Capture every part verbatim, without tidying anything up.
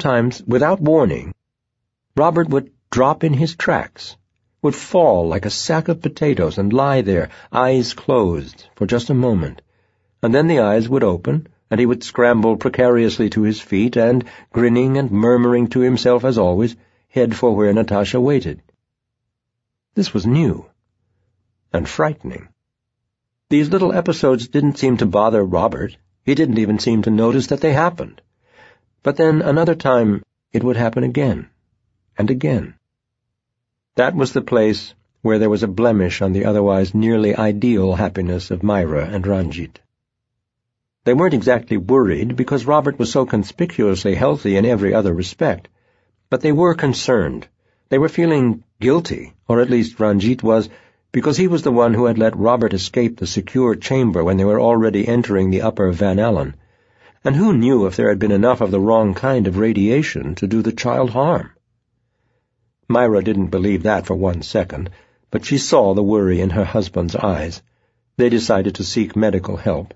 times, without warning, Robert would drop in his tracks, would fall like a sack of potatoes and lie there, eyes closed, for just a moment, and then the eyes would open, and he would scramble precariously to his feet and, grinning and murmuring to himself as always, head for where Natasha waited. This was new and frightening. These little episodes didn't seem to bother Robert. He didn't even seem to notice that they happened. But then another time it would happen again and again. That was the place where there was a blemish on the otherwise nearly ideal happiness of Myra and Ranjit. They weren't exactly worried because Robert was so conspicuously healthy in every other respect, but they were concerned. They were feeling guilty, or at least Ranjit was, because he was the one who had let Robert escape the secure chamber when they were already entering the upper Van Allen. And who knew if there had been enough of the wrong kind of radiation to do the child harm? Myra didn't believe that for one second, but she saw the worry in her husband's eyes. They decided to seek medical help.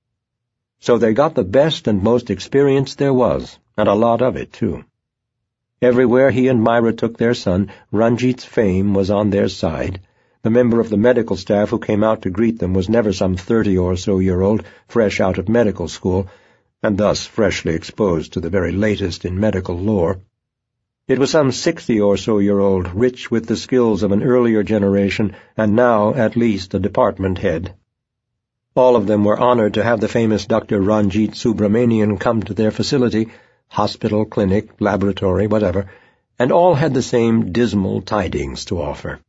So they got the best and most experience there was, and a lot of it, too. Everywhere he and Myra took their son, Ranjit's fame was on their side. The member of the medical staff who came out to greet them was never some thirty-or-so-year-old fresh out of medical school, and thus freshly exposed to the very latest in medical lore. It was some sixty-or-so-year-old, rich with the skills of an earlier generation, and now at least a department head. All of them were honored to have the famous Doctor Ranjit Subramanian come to their facility, hospital, clinic, laboratory, whatever, and all had the same dismal tidings to offer.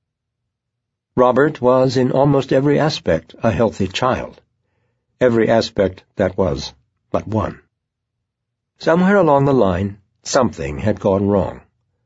Robert was, in almost every aspect, a healthy child. Every aspect that was but one. Somewhere along the line, something had gone wrong.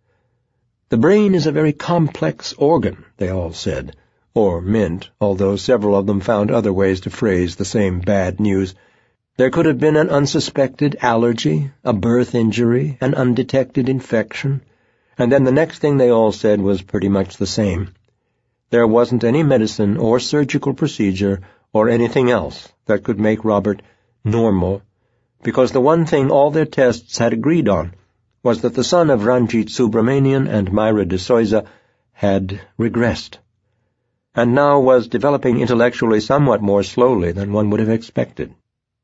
The brain is a very complex organ, they all said, or meant, although several of them found other ways to phrase the same bad news. There could have been an unsuspected allergy, a birth injury, an undetected infection, and then the next thing they all said was pretty much the same. There wasn't any medicine or surgical procedure or anything else that could make Robert normal, because the one thing all their tests had agreed on was that the son of Ranjit Subramanian and Myra de Souza had regressed, and now was developing intellectually somewhat more slowly than one would have expected.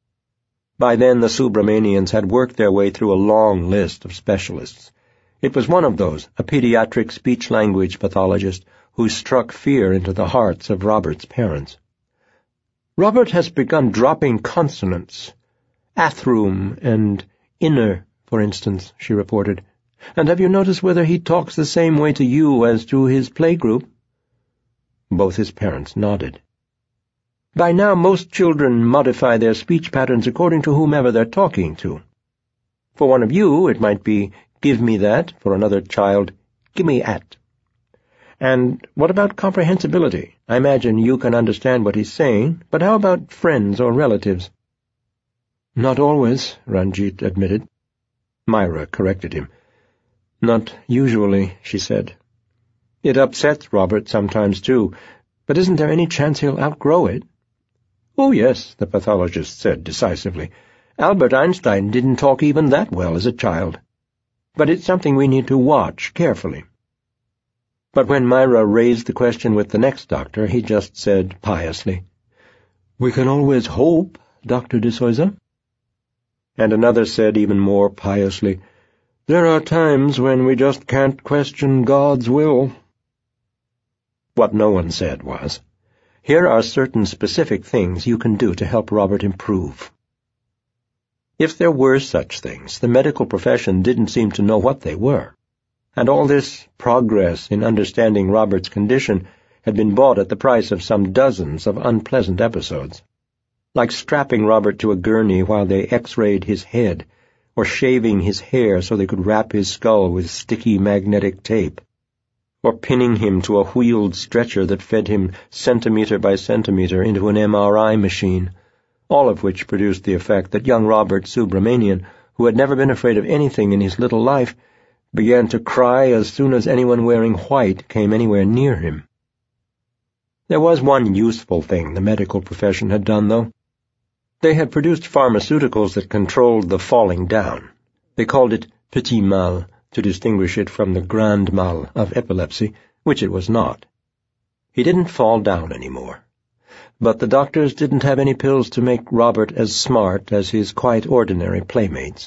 By then the Subramanians had worked their way through a long list of specialists. It was one of those, a pediatric speech-language pathologist, who struck fear into the hearts of Robert's parents. "Robert has begun dropping consonants. Athroom and inner, for instance," she reported. "And have you noticed whether he talks the same way to you as to his playgroup?" Both his parents nodded. "By now most children modify their speech patterns according to whomever they're talking to. For one of you, it might be, 'give me that'; for another child, 'gimme at'. And what about comprehensibility? I imagine you can understand what he's saying, but how about friends or relatives?" "Not always," Ranjit admitted. Myra corrected him. "Not usually," she said. "It upsets Robert sometimes, too, but isn't there any chance he'll outgrow it?" "Oh, yes," the pathologist said decisively. "Albert Einstein didn't talk even that well as a child. But it's something we need to watch carefully." But when Myra raised the question with the next doctor, he just said piously, "We can always hope, Doctor de Souza." And another said even more piously, "There are times when we just can't question God's will." What no one said was, "Here are certain specific things you can do to help Robert improve." If there were such things, the medical profession didn't seem to know what they were, and all this progress in understanding Robert's condition had been bought at the price of some dozens of unpleasant episodes, like strapping Robert to a gurney while they x-rayed his head, or shaving his hair so they could wrap his skull with sticky magnetic tape, or pinning him to a wheeled stretcher that fed him centimeter by centimeter into an M R I machine, all of which produced the effect that young Robert Subramanian, who had never been afraid of anything in his little life, began to cry as soon as anyone wearing white came anywhere near him. There was one useful thing the medical profession had done, though. They had produced pharmaceuticals that controlled the falling down. They called it petit mal, to distinguish it from the grand mal of epilepsy, which it was not. He didn't fall down any more. But the doctors didn't have any pills to make Robert as smart as his quite ordinary playmates.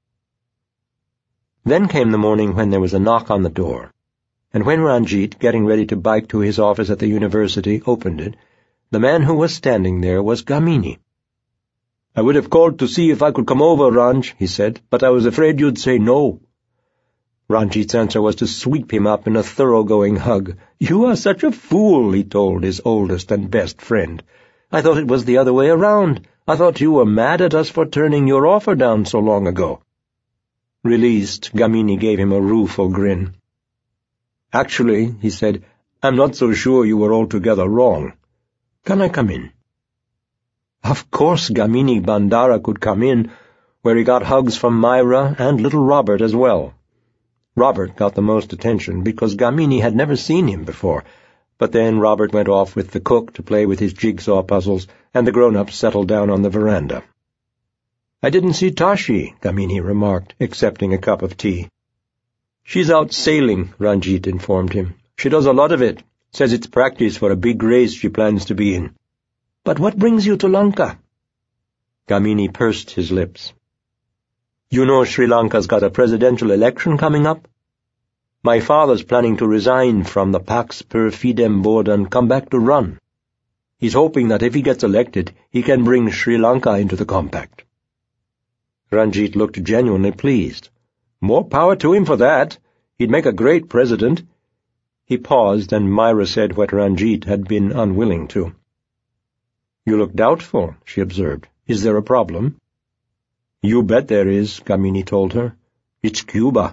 Then came the morning when there was a knock on the door, and when Ranjit, getting ready to bike to his office at the university, opened it, the man who was standing there was Gamini. "I would have called to see if I could come over, Ranj," he said, "but I was afraid you'd say no." Ranjit's answer was to sweep him up in a thoroughgoing hug. "You are such a fool," he told his oldest and best friend. "I thought it was the other way around. I thought you were mad at us for turning your offer down so long ago." Released, Gamini gave him a rueful grin. "Actually," he said, "I'm not so sure you were altogether wrong. Can I come in?" Of course Gamini Bandara could come in, where he got hugs from Myra and little Robert as well. Robert got the most attention because Gamini had never seen him before, but then Robert went off with the cook to play with his jigsaw puzzles, and the grown-ups settled down on the veranda. "I didn't see Tashi," Gamini remarked, accepting a cup of tea. "She's out sailing," Ranjit informed him. "She does a lot of it. Says it's practice for a big race she plans to be in." "But what brings you to Lanka?" Gamini pursed his lips. "You know Sri Lanka's got a presidential election coming up? My father's planning to resign from the Pax per Fidem board and come back to run. He's hoping that if he gets elected, he can bring Sri Lanka into the compact." Ranjit looked genuinely pleased. "More power to him for that. He'd make a great president." He paused, and Myra said what Ranjit had been unwilling to. "You look doubtful," she observed. "Is there a problem?" "You bet there is," Gamini told her. "It's Cuba."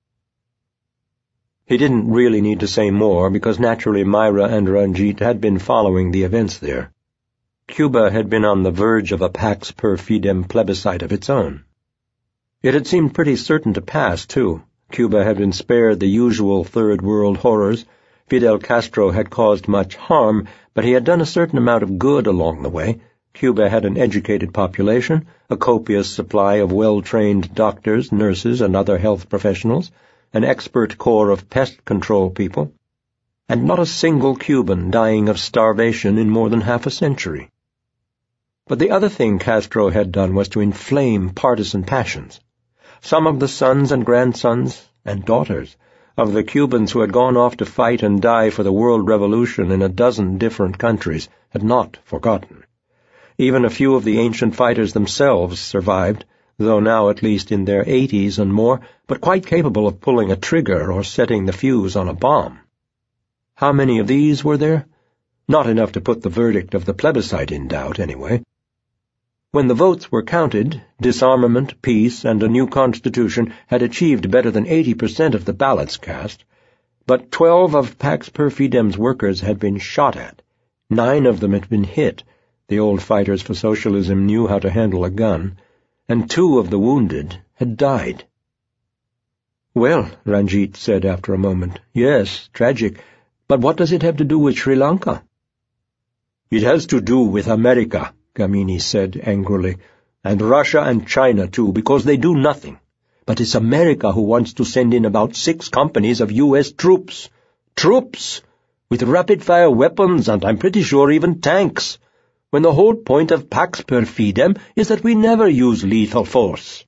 He didn't really need to say more, because naturally Myra and Ranjit had been following the events there. Cuba had been on the verge of a Pax per Fidem plebiscite of its own. It had seemed pretty certain to pass, too. Cuba had been spared the usual Third World horrors. Fidel Castro had caused much harm, but he had done a certain amount of good along the way. Cuba had an educated population, a copious supply of well-trained doctors, nurses, and other health professionals, an expert corps of pest control people, and not a single Cuban dying of starvation in more than half a century. But the other thing Castro had done was to inflame partisan passions. Some of the sons and grandsons, and daughters, of the Cubans who had gone off to fight and die for the world revolution in a dozen different countries had not forgotten. Even a few of the ancient fighters themselves survived, though now at least in their eighties and more, but quite capable of pulling a trigger or setting the fuse on a bomb. How many of these were there? Not enough to put the verdict of the plebiscite in doubt, anyway. When the votes were counted, disarmament, peace, and a new constitution had achieved better than eighty percent of the ballots cast, but twelve of Pax per Fidem's workers had been shot at. Nine of them had been hit. The old fighters for socialism knew how to handle a gun, and two of the wounded had died. "Well," Ranjit said after a moment, "yes, tragic, but what does it have to do with Sri Lanka?" "It has to do with America," Gamini said angrily, "and Russia and China, too, because they do nothing. But it's America who wants to send in about six companies of U S troops. Troops! With rapid-fire weapons and I'm pretty sure even tanks, when the whole point of Pax per Fidem is that we never use lethal force."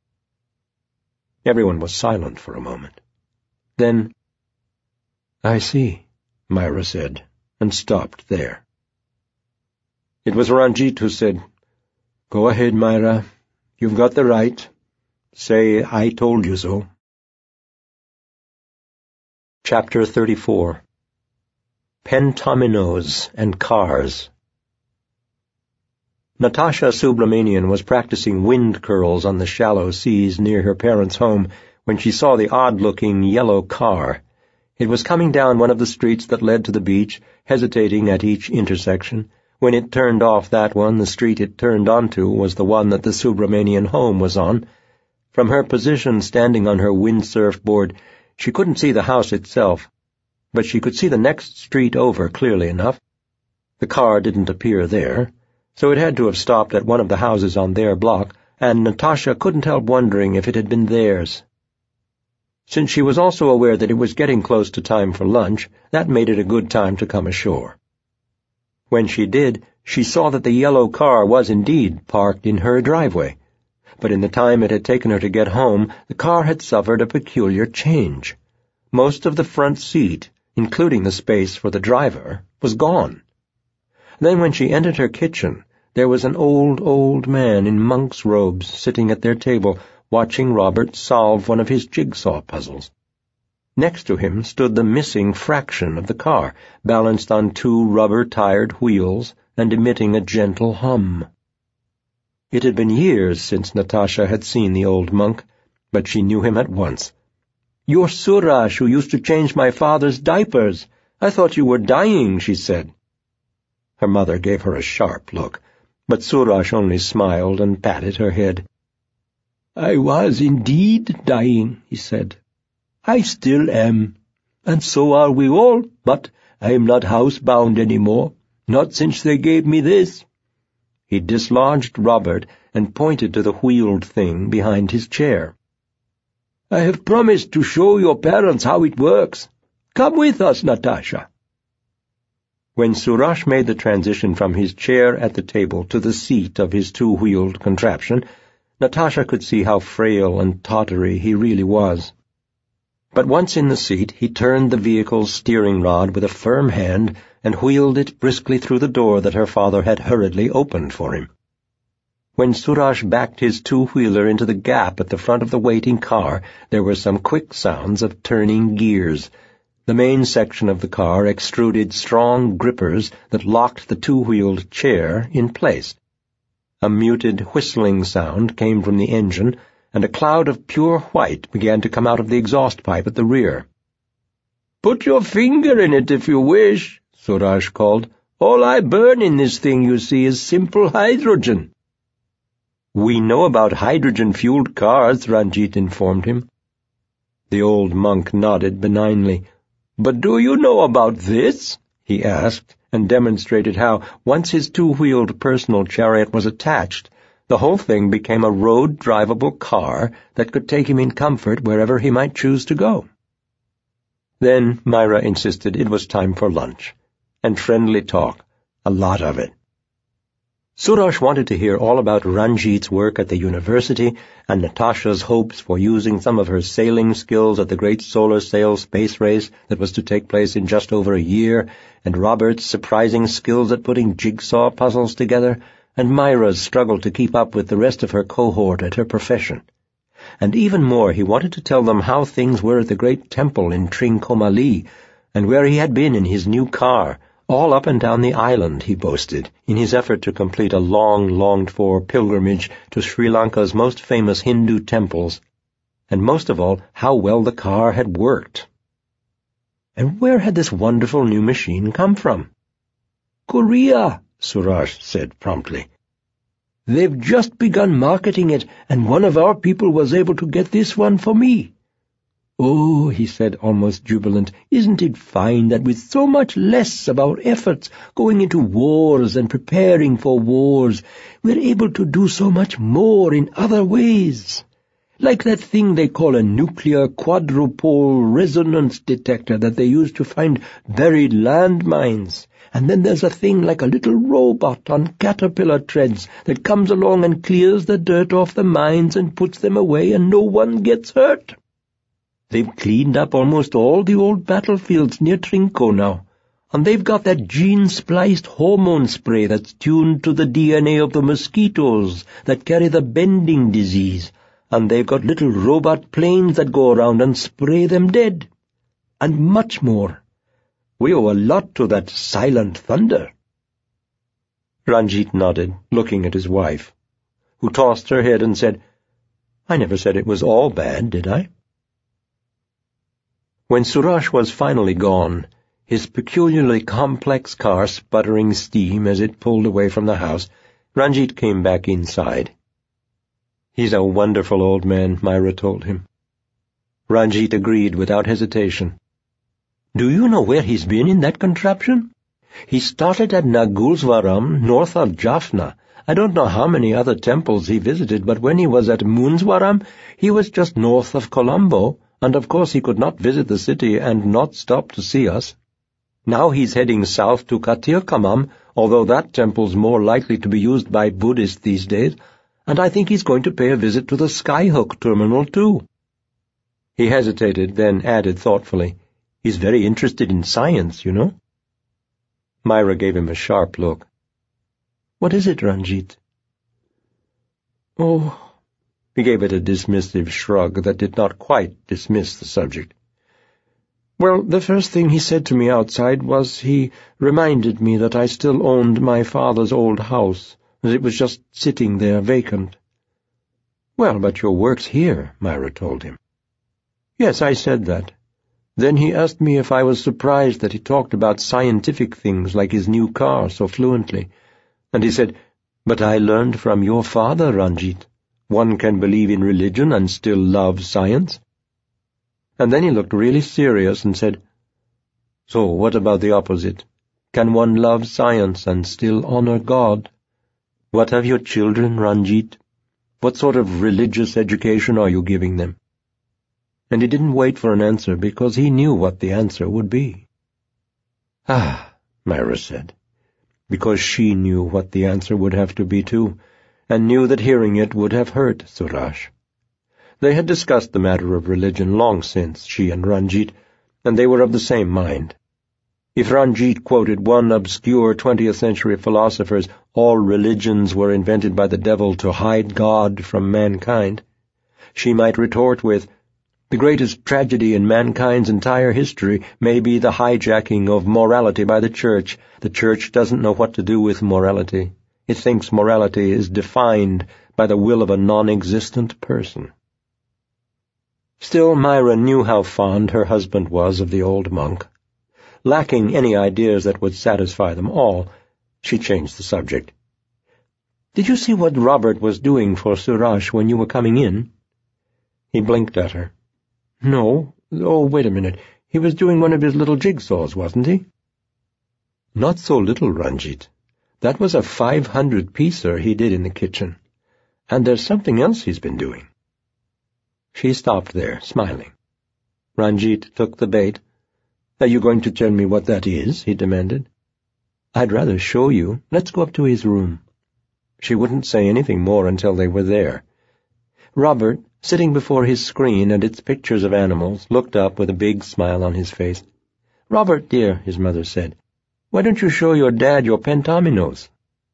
Everyone was silent for a moment. Then, "I see," Myra said, and stopped there. It was Ranjit who said, "Go ahead, Myra. You've got the right. Say, I told you so." Chapter thirty-four. Pentaminos and Cars. Natasha Subramanian was practicing wind curls on the shallow seas near her parents' home when she saw the odd-looking yellow car. It was coming down one of the streets that led to the beach, hesitating at each intersection. When it turned off that one, the street it turned onto was the one that the Subramanian home was on. From her position standing on her windsurf board, she couldn't see the house itself, but she could see the next street over clearly enough. The car didn't appear there, so it had to have stopped at one of the houses on their block, and Natasha couldn't help wondering if it had been theirs. Since she was also aware that it was getting close to time for lunch, that made it a good time to come ashore. When she did, she saw that the yellow car was indeed parked in her driveway, but in the time it had taken her to get home, the car had suffered a peculiar change. Most of the front seat, including the space for the driver, was gone. Then when she entered her kitchen, there was an old, old man in monk's robes sitting at their table, watching Robert solve one of his jigsaw puzzles. Next to him stood the missing fraction of the car, balanced on two rubber-tired wheels and emitting a gentle hum. It had been years since Natasha had seen the old monk, but she knew him at once. "You're Suraj, who used to change my father's diapers. I thought you were dying," she said. Her mother gave her a sharp look, but Suraj only smiled and patted her head. "I was indeed dying," he said. "I still am, and so are we all, but I am not housebound any more, not since they gave me this." He dislodged Robert and pointed to the wheeled thing behind his chair. "I have promised to show your parents how it works. Come with us, Natasha." When Suraj made the transition from his chair at the table to the seat of his two-wheeled contraption, Natasha could see how frail and tottery he really was. But once in the seat, he turned the vehicle's steering rod with a firm hand and wheeled it briskly through the door that her father had hurriedly opened for him. When Suraj backed his two-wheeler into the gap at the front of the waiting car, there were some quick sounds of turning gears. The main section of the car extruded strong grippers that locked the two-wheeled chair in place. A muted whistling sound came from the engine, and a cloud of pure white began to come out of the exhaust pipe at the rear. "Put your finger in it if you wish," Suraj called. "All I burn in this thing, you see, is simple hydrogen." "We know about hydrogen-fueled cars," Ranjit informed him. The old monk nodded benignly. "But do you know about this?" he asked, and demonstrated how, once his two-wheeled personal chariot was attached, the whole thing became a road-drivable car that could take him in comfort wherever he might choose to go. Then Myra insisted it was time for lunch, and friendly talk, a lot of it. Suraj wanted to hear all about Ranjit's work at the university and Natasha's hopes for using some of her sailing skills at the great solar sail space race that was to take place in just over a year, and Robert's surprising skills at putting jigsaw puzzles together, and Myra's struggle to keep up with the rest of her cohort at her profession. And even more, he wanted to tell them how things were at the great temple in Trincomalee, and where he had been in his new car, all up and down the island, he boasted, in his effort to complete a long, longed-for pilgrimage to Sri Lanka's most famous Hindu temples, and most of all, how well the car had worked. And where had this wonderful new machine come from? "Korea," Suraj said promptly. "They've just begun marketing it, and one of our people was able to get this one for me." "Oh," he said, almost jubilant, "isn't it fine that with so much less of our efforts going into wars and preparing for wars, we're able to do so much more in other ways? Like that thing they call a nuclear quadrupole resonance detector that they use to find buried landmines. And then there's a thing like a little robot on caterpillar treads that comes along and clears the dirt off the mines and puts them away, and no one gets hurt. They've cleaned up almost all the old battlefields near Trinco now, and they've got that gene-spliced hormone spray that's tuned to the D N A of the mosquitoes that carry the bending disease, and they've got little robot planes that go around and spray them dead. And much more. We owe a lot to that silent thunder." Ranjit nodded, looking at his wife, who tossed her head and said, "I never said it was all bad, did I?" When Suraj was finally gone, his peculiarly complex car sputtering steam as it pulled away from the house, Ranjit came back inside. "He's a wonderful old man," Myra told him. Ranjit agreed without hesitation. "Do you know where he's been in that contraption? He started at Nagulswaram, north of Jaffna. I don't know how many other temples he visited, but when he was at Moonswaram, he was just north of Colombo, and of course he could not visit the city and not stop to see us. Now he's heading south to Katirkamam, although that temple's more likely to be used by Buddhists these days, and I think he's going to pay a visit to the Skyhook terminal, too. He hesitated, then added thoughtfully, "He's very interested in science, you know." Myra gave him a sharp look. "What is it, Ranjit?" "Oh," he gave it a dismissive shrug that did not quite dismiss the subject. "Well, the first thing he said to me outside was he reminded me that I still owned my father's old house, that it was just sitting there vacant." "Well, but your work's here," Myra told him. "Yes, I said that. Then he asked me if I was surprised that he talked about scientific things like his new car so fluently, and he said, 'But I learned from your father, Ranjit. One can believe in religion and still love science.' And then he looked really serious and said, 'So what about the opposite? Can one love science and still honor God? What have your children, Ranjit? What sort of religious education are you giving them?' And he didn't wait for an answer because he knew what the answer would be." "Ah," Myra said, because she knew what the answer would have to be too, and knew that hearing it would have hurt Suraj. They had discussed the matter of religion long since, she and Ranjit, and they were of the same mind. If Ranjit quoted one obscure twentieth-century philosopher's "all religions were invented by the devil to hide God from mankind," she might retort with, "The greatest tragedy in mankind's entire history may be the hijacking of morality by the Church. The Church doesn't know what to do with morality. It thinks morality is defined by the will of a non-existent person." Still, Myra knew how fond her husband was of the old monk. Lacking any ideas that would satisfy them all, she changed the subject. "Did you see what Robert was doing for Suraj when you were coming in?" He blinked at her. "No. Oh, wait a minute. He was doing one of his little jigsaws, wasn't he?" "Not so little, Ranjit. That was a five-hundred-piecer he did in the kitchen. And there's something else he's been doing." She stopped there, smiling. Ranjit took the bait. "Are you going to tell me what that is?" he demanded. "I'd rather show you. Let's go up to his room." She wouldn't say anything more until they were there. Robert, sitting before his screen and its pictures of animals, looked up with a big smile on his face. "Robert, dear," his mother said, "why don't you show your dad your pentominoes?"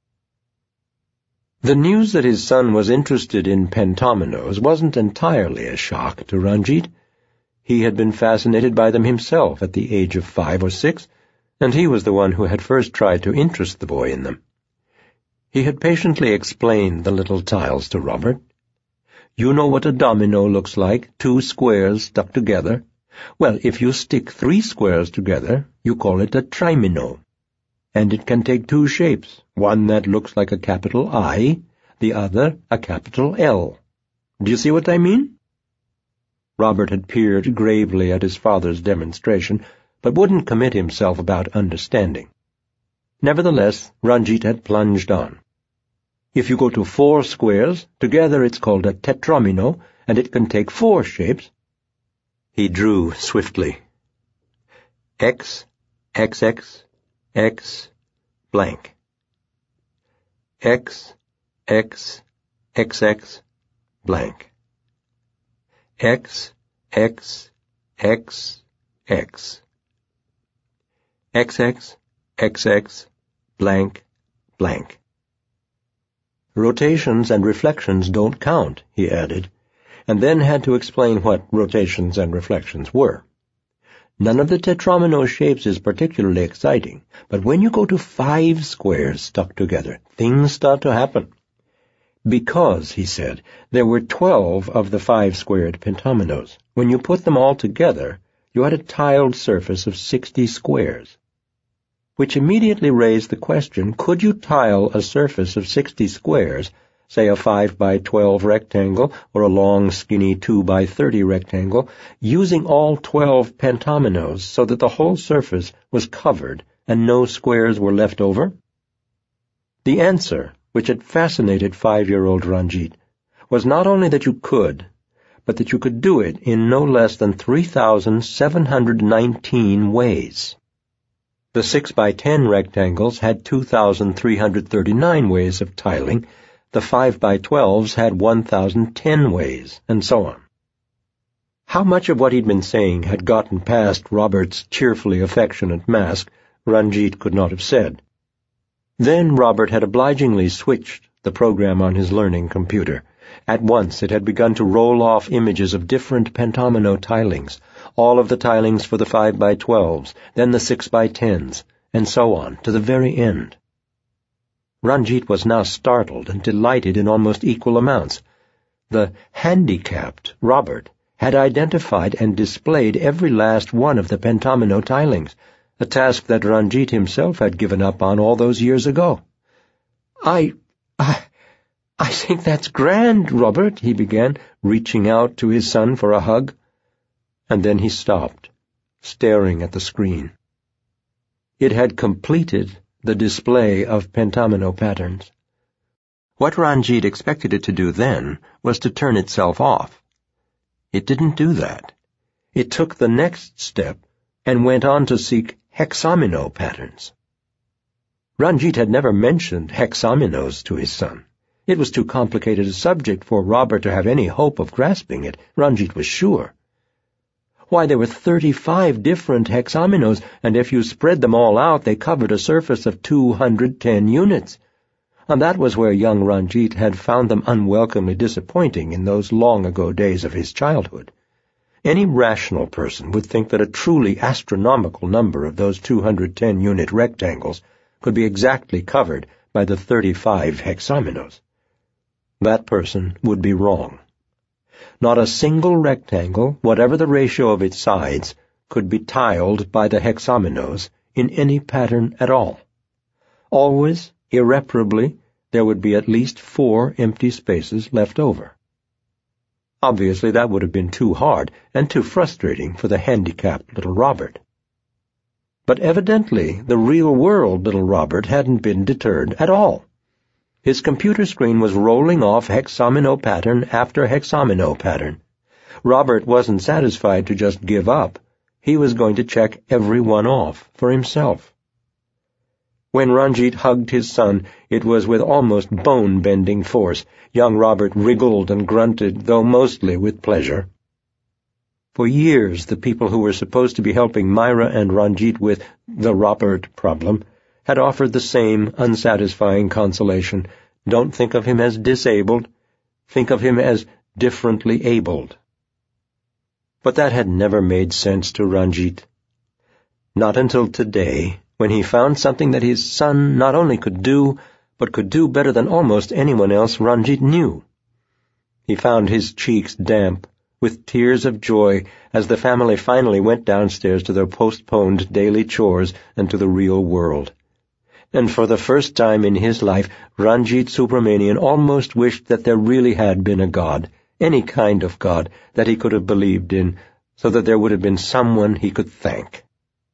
The news that his son was interested in pentominoes wasn't entirely a shock to Ranjit. He had been fascinated by them himself at the age of five or six, and he was the one who had first tried to interest the boy in them. He had patiently explained the little tiles to Robert. "You know what a domino looks like, two squares stuck together? Well, if you stick three squares together, you call it a trimino. And it can take two shapes, one that looks like a capital I, the other a capital L. Do you see what I mean?" Robert had peered gravely at his father's demonstration, but wouldn't commit himself about understanding. Nevertheless, Ranjit had plunged on. "If you go to four squares, together it's called a tetramino, and it can take four shapes." He drew swiftly. X, X X, X, blank. X, X, X X, blank. X, X, X, X. X X, X X, blank, blank. "Rotations and reflections don't count," he added, and then had to explain what rotations and reflections were. "None of the tetramino shapes is particularly exciting, but when you go to five squares stuck together, things start to happen." Because, he said, there were twelve of the five-squared pentominoes. When you put them all together, you had a tiled surface of sixty squares. Which immediately raised the question, could you tile a surface of sixty squares, say a five by twelve rectangle or a long, skinny two by thirty rectangle, using all twelve pentominoes so that the whole surface was covered and no squares were left over? The answer, which had fascinated five-year-old Ranjit, was not only that you could, but that you could do it in no less than three thousand seven hundred nineteen ways. The six by ten rectangles had two thousand three hundred thirty-nine ways of tiling, the five by twelves had one thousand ten ways, and so on. How much of what he'd been saying had gotten past Robert's cheerfully affectionate mask, Ranjit could not have said. Then Robert had obligingly switched the program on his learning computer. At once it had begun to roll off images of different pentomino tilings, all of the tilings for the five by twelves, then the six by tens, and so on, to the very end. Ranjit was now startled and delighted in almost equal amounts. The handicapped Robert had identified and displayed every last one of the pentomino tilings, a task that Ranjit himself had given up on all those years ago. I... I... I think that's grand, Robert, he began, reaching out to his son for a hug. And then he stopped, staring at the screen. It had completed the display of pentomino patterns. What Ranjit expected it to do then was to turn itself off. It didn't do that. It took the next step and went on to seek hexamino patterns. Ranjit had never mentioned hexaminos to his son. It was too complicated a subject for Robert to have any hope of grasping it, Ranjit was sure. Why, there were thirty-five different hexaminos, and if you spread them all out, they covered a surface of two hundred ten units. And that was where young Ranjit had found them unwelcomely disappointing in those long-ago days of his childhood. Any rational person would think that a truly astronomical number of those two hundred ten unit rectangles could be exactly covered by the thirty-five hexaminos. That person would be wrong. Not a single rectangle, whatever the ratio of its sides, could be tiled by the hexaminos in any pattern at all. Always, irreparably, there would be at least four empty spaces left over. Obviously, that would have been too hard and too frustrating for the handicapped little Robert. But evidently, the real-world little Robert hadn't been deterred at all. His computer screen was rolling off hexamino pattern after hexamino pattern. Robert wasn't satisfied to just give up. He was going to check every one off for himself. When Ranjit hugged his son, it was with almost bone-bending force. Young Robert wriggled and grunted, though mostly with pleasure. For years, the people who were supposed to be helping Myra and Ranjit with the Robert problem had offered the same unsatisfying consolation. Don't think of him as disabled. Think of him as differently abled. But that had never made sense to Ranjit. Not until today, when he found something that his son not only could do, but could do better than almost anyone else Ranjit knew. He found his cheeks damp with tears of joy as the family finally went downstairs to their postponed daily chores and to the real world. And for the first time in his life, Ranjit Subramanian almost wished that there really had been a God, any kind of God, that he could have believed in, so that there would have been someone he could thank.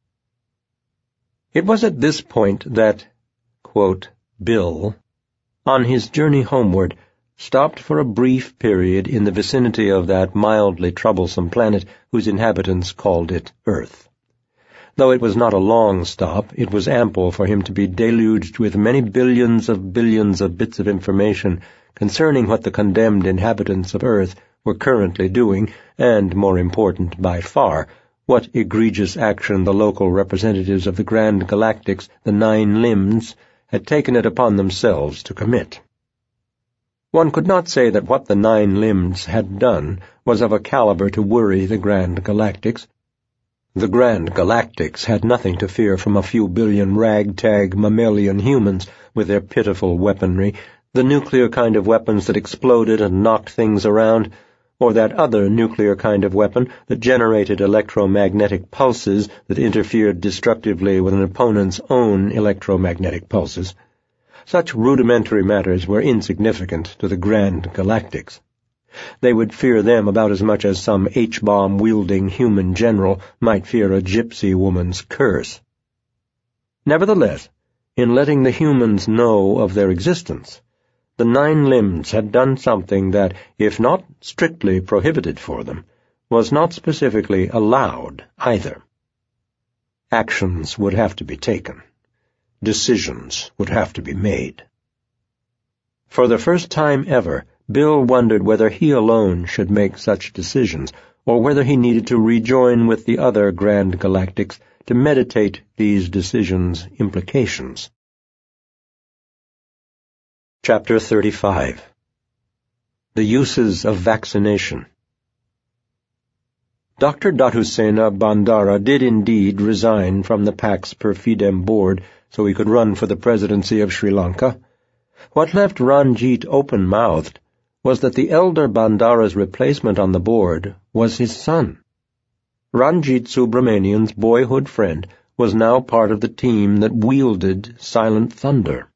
It was at this point that, quote, Bill, on his journey homeward, stopped for a brief period in the vicinity of that mildly troublesome planet whose inhabitants called it Earth. Though it was not a long stop, it was ample for him to be deluged with many billions of billions of bits of information concerning what the condemned inhabitants of Earth were currently doing, and, more important by far, what egregious action the local representatives of the Grand Galactics, the Nine Limbs, had taken it upon themselves to commit. One could not say that what the Nine Limbs had done was of a caliber to worry the Grand Galactics. The Grand Galactics had nothing to fear from a few billion ragtag mammalian humans with their pitiful weaponry, the nuclear kind of weapons that exploded and knocked things around, or that other nuclear kind of weapon that generated electromagnetic pulses that interfered destructively with an opponent's own electromagnetic pulses. Such rudimentary matters were insignificant to the Grand Galactics. They would fear them about as much as some H-bomb-wielding human general might fear a gypsy woman's curse. Nevertheless, in letting the humans know of their existence, The Nine Limbs had done something that, if not strictly prohibited for them, was not specifically allowed either. Actions would have to be taken. Decisions would have to be made. For the first time ever, Bill wondered whether he alone should make such decisions, or whether he needed to rejoin with the other Grand Galactics to meditate these decisions' implications. Chapter thirty-five. The Uses of Vaccination. Doctor Datusena Bandara did indeed resign from the Pax Perfidem board so he could run for the presidency of Sri Lanka. What left Ranjit open-mouthed was that the elder Bandara's replacement on the board was his son. Ranjit Subramanian's boyhood friend was now part of the team that wielded Silent Thunder.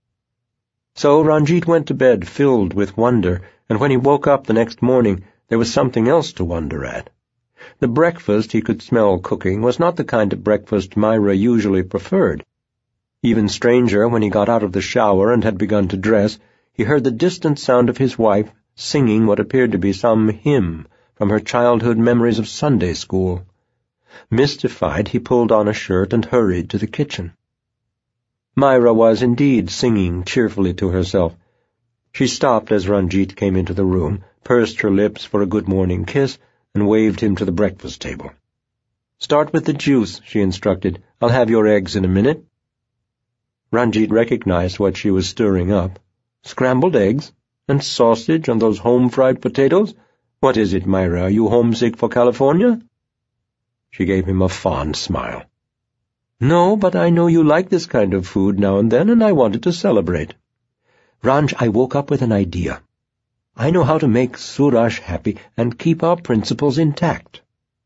So Ranjit went to bed filled with wonder, and when he woke up the next morning, there was something else to wonder at. The breakfast he could smell cooking was not the kind of breakfast Myra usually preferred. Even stranger, when he got out of the shower and had begun to dress, he heard the distant sound of his wife singing what appeared to be some hymn from her childhood memories of Sunday school. Mystified, he pulled on a shirt and hurried to the kitchen. Myra was indeed singing cheerfully to herself. She stopped as Ranjit came into the room, pursed her lips for a good-morning kiss, and waved him to the breakfast table. "Start with the juice," she instructed. "I'll have your eggs in a minute." Ranjit recognized what she was stirring up. "Scrambled eggs? And sausage and those home-fried potatoes? What is it, Myra? Are you homesick for California?" She gave him a fond smile. "No, but I know you like this kind of food now and then, and I wanted to celebrate." "Ranj, I woke up with an idea. I know how to make Suraj happy and keep our principles intact."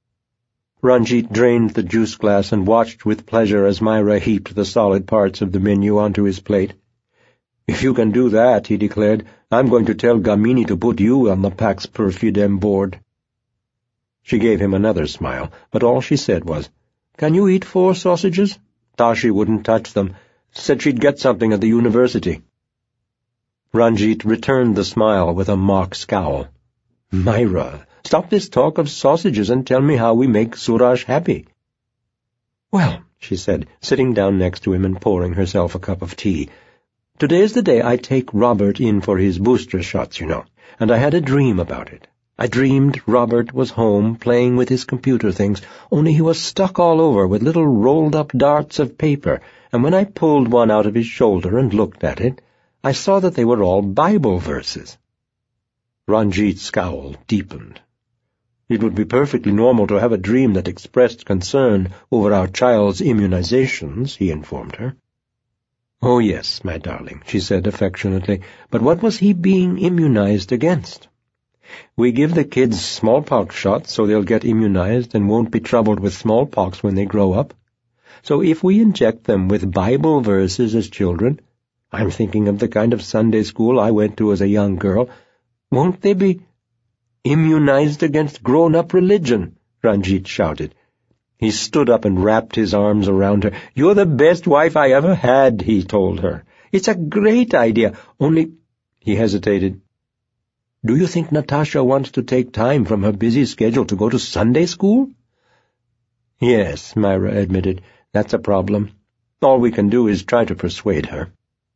Ranjit drained the juice glass and watched with pleasure as Myra heaped the solid parts of the menu onto his plate. "If you can do that," he declared, "I'm going to tell Gamini to put you on the Pax Perfidem board." She gave him another smile, but all she said was, "Can you eat four sausages? Tashi wouldn't touch them. Said she'd get something at the university." Ranjit returned the smile with a mock scowl. "Myra, stop this talk of sausages and tell me how we make Suraj happy." "Well," she said, sitting down next to him and pouring herself a cup of tea, "today's the day I take Robert in for his booster shots, you know, and I had a dream about it. I dreamed Robert was home playing with his computer things, only he was stuck all over with little rolled-up darts of paper, and when I pulled one out of his shoulder and looked at it, I saw that they were all Bible verses." Ranjit's scowl deepened. "It would be perfectly normal to have a dream that expressed concern over our child's immunizations," he informed her. "Oh, yes, my darling," she said affectionately, "but what was he being immunized against? We give the kids smallpox shots so they'll get immunized and won't be troubled with smallpox when they grow up. So if we inject them with Bible verses as children, I'm thinking of the kind of Sunday school I went to as a young girl, won't they be immunized against grown-up religion?" Ranjit shouted. He stood up and wrapped his arms around her. "You're the best wife I ever had," he told her. "It's a great idea, only—" He hesitated. "Do you think Natasha wants to take time from her busy schedule to go to Sunday school?" "Yes," Myra admitted. "That's a problem. All we can do is try to persuade her."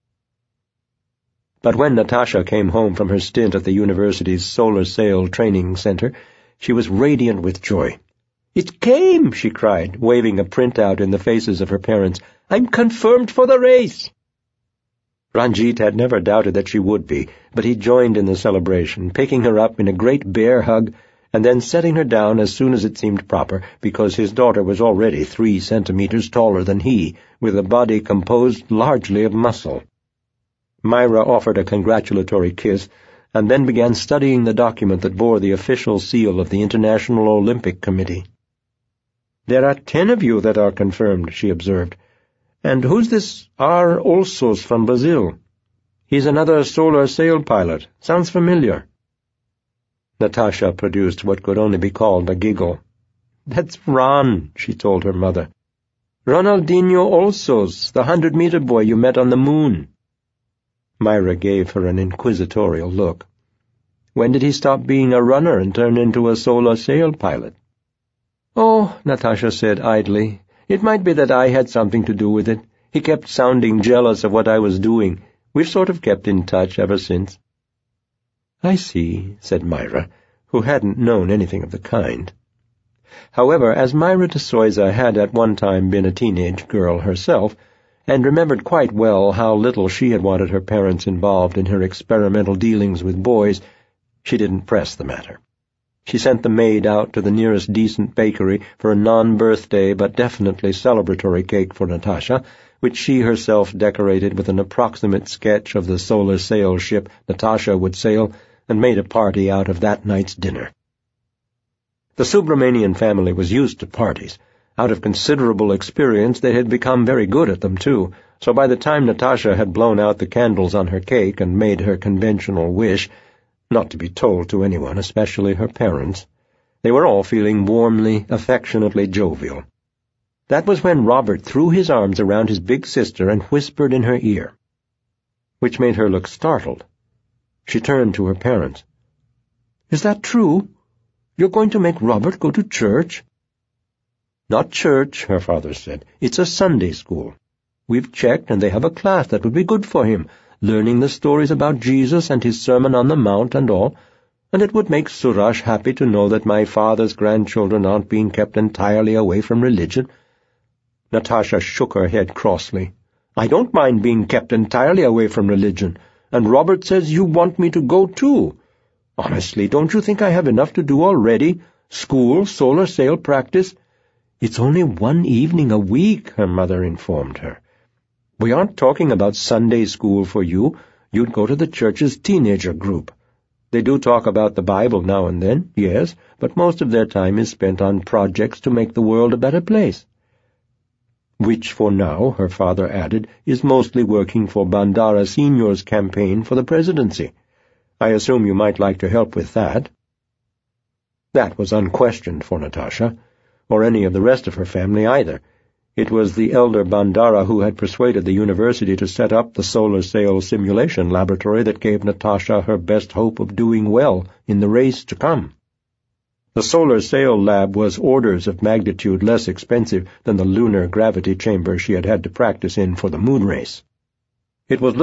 But when Natasha came home from her stint at the university's Solar Sail Training Center, she was radiant with joy. "It came!" she cried, waving a printout in the faces of her parents. "I'm confirmed for the race!" Ranjit had never doubted that she would be, but he joined in the celebration, picking her up in a great bear hug and then setting her down as soon as it seemed proper, because his daughter was already three centimeters taller than he, with a body composed largely of muscle. Myra offered a congratulatory kiss, and then began studying the document that bore the official seal of the International Olympic Committee. "There are ten of you that are confirmed," she observed. "And who's this R. Olsos from Brazil? He's another solar sail pilot. Sounds familiar." Natasha produced what could only be called a giggle. "That's Ron," she told her mother. "Ronaldinho Olsos, the hundred-meter boy you met on the moon." Myra gave her an inquisitorial look. "When did he stop being a runner and turn into a solar sail pilot?" "Oh," Natasha said idly, "it might be that I had something to do with it. He kept sounding jealous of what I was doing. We've sort of kept in touch ever since." "I see," said Myra, who hadn't known anything of the kind. However, as Myra de Souza had at one time been a teenage girl herself, and remembered quite well how little she had wanted her parents involved in her experimental dealings with boys, she didn't press the matter. She sent the maid out to the nearest decent bakery for a non-birthday but definitely celebratory cake for Natasha, which she herself decorated with an approximate sketch of the solar sail ship Natasha would sail, and made a party out of that night's dinner. The Subramanian family was used to parties. Out of considerable experience, they had become very good at them, too, so by the time Natasha had blown out the candles on her cake and made her conventional wish, not to be told to anyone, especially her parents, they were all feeling warmly, affectionately jovial. That was when Robert threw his arms around his big sister and whispered in her ear, which made her look startled. She turned to her parents. "Is that true? You're going to make Robert go to church?" "Not church," her father said. "It's a Sunday school. We've checked, and they have a class that would be good for him, learning the stories about Jesus and his Sermon on the Mount and all, and it would make Suraj happy to know that my father's grandchildren aren't being kept entirely away from religion." Natasha shook her head crossly. "I don't mind being kept entirely away from religion, and Robert says you want me to go too. Honestly, don't you think I have enough to do already? School, solar sail practice—" "It's only one evening a week," her mother informed her. "We aren't talking about Sunday school for you. You'd go to the church's teenager group. They do talk about the Bible now and then, yes, but most of their time is spent on projects to make the world a better place." "Which for now," her father added, "is mostly working for Bandara Senior's campaign for the presidency. I assume you might like to help with that." That was unquestioned for Natasha, or any of the rest of her family either. It was the elder Bandara who had persuaded the university to set up the solar sail simulation laboratory that gave Natasha her best hope of doing well in the race to come. The solar sail lab was orders of magnitude less expensive than the lunar gravity chamber she had had to practice in for the moon race. It was